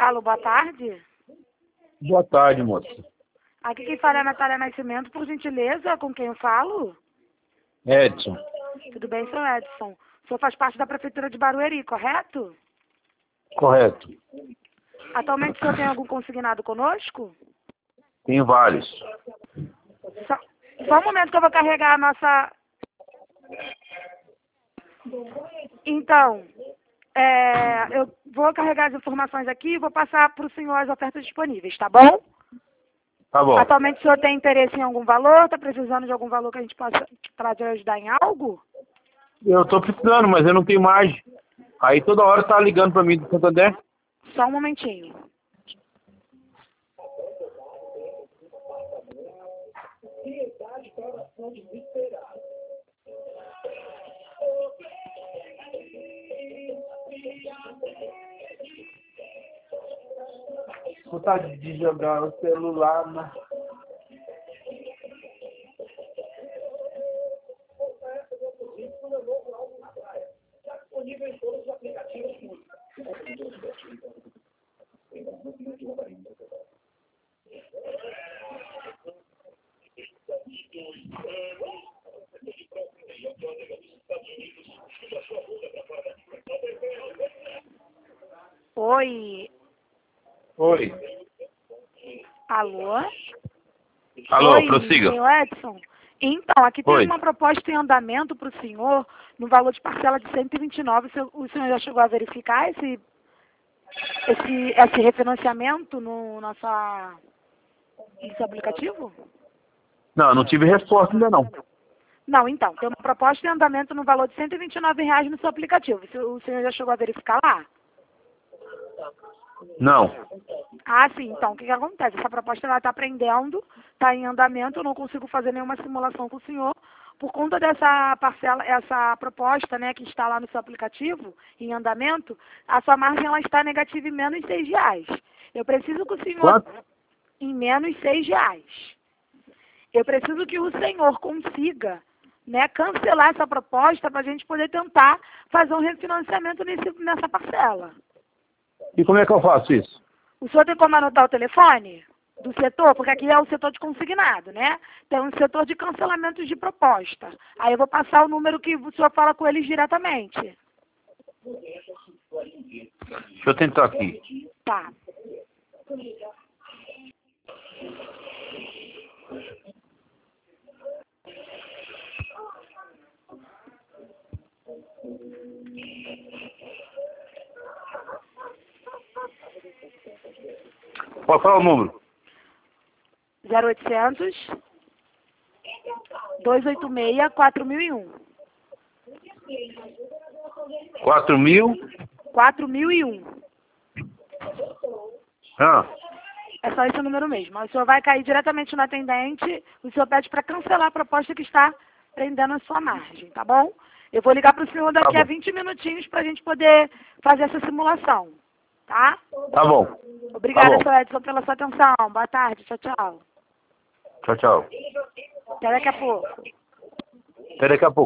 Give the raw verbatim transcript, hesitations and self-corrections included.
Alô, boa tarde. Boa tarde, moça. Aqui quem fala é a Natália Nascimento, por gentileza, com quem eu falo? Edson. Tudo bem, seu Edson? O senhor faz parte da Prefeitura de Barueri, correto? Correto. Atualmente o senhor tem algum consignado conosco? Tem vários. Só, só um momento que eu vou carregar a nossa... Então, é, eu vou carregar as informações aqui e vou passar para o senhor as ofertas disponíveis, tá bom? Tá bom. Atualmente o senhor tem interesse em algum valor? Está precisando de algum valor que a gente possa para te ajudar em algo? Eu tô precisando, mas eu não tenho margem. Aí toda hora tá ligando pra mim do Santander. Só um momentinho. Vontade de jogar o celular na... Oi. Oi. Alô? Alô, Oi, prossiga. senhor Edson. Então, aqui tem Oi. uma proposta em andamento para o senhor, no valor de parcela de cento e vinte e nove. O senhor, o senhor já chegou a verificar esse, esse, esse refinanciamento no, nossa, no seu aplicativo? Não, não tive resposta ainda não. Não, então, tem uma proposta em andamento no valor de cento e vinte e nove reais no seu aplicativo. O senhor, o senhor já chegou a verificar lá? Não. Ah, sim. Então, o que, que acontece? Essa proposta está pendendo, está em andamento, eu não consigo fazer nenhuma simulação com o senhor. Por conta dessa parcela, essa proposta, né, que está lá no seu aplicativo, em andamento, a sua margem ela está negativa em menos seis reais. Eu preciso que o senhor... Quanto? Em menos seis reais. Eu preciso que o senhor consiga, né, cancelar essa proposta para a gente poder tentar fazer um refinanciamento nesse, nessa parcela. E como é que eu faço isso? O senhor tem como anotar o telefone do setor? Porque aqui é o setor de consignado, né? Tem um setor de cancelamentos de proposta. Aí eu vou passar o número que o senhor fala com eles diretamente. Deixa eu tentar aqui. Tá. Qual é o número? zero oitocentos, dois oito seis, quatro mil e um. Quatro mil? quatro mil e um. Ah, É só esse número mesmo. O senhor vai cair diretamente no atendente, o senhor pede para cancelar a proposta que está prendendo a sua margem, tá bom? Eu vou ligar para o senhor daqui Tá a bom. vinte minutinhos para a gente poder fazer essa simulação, tá? tá bom. Obrigada, Tá bom. senhor Edson, pela sua atenção. Boa tarde. Tchau, tchau. Tchau, tchau. Até daqui a pouco. Até daqui a pouco.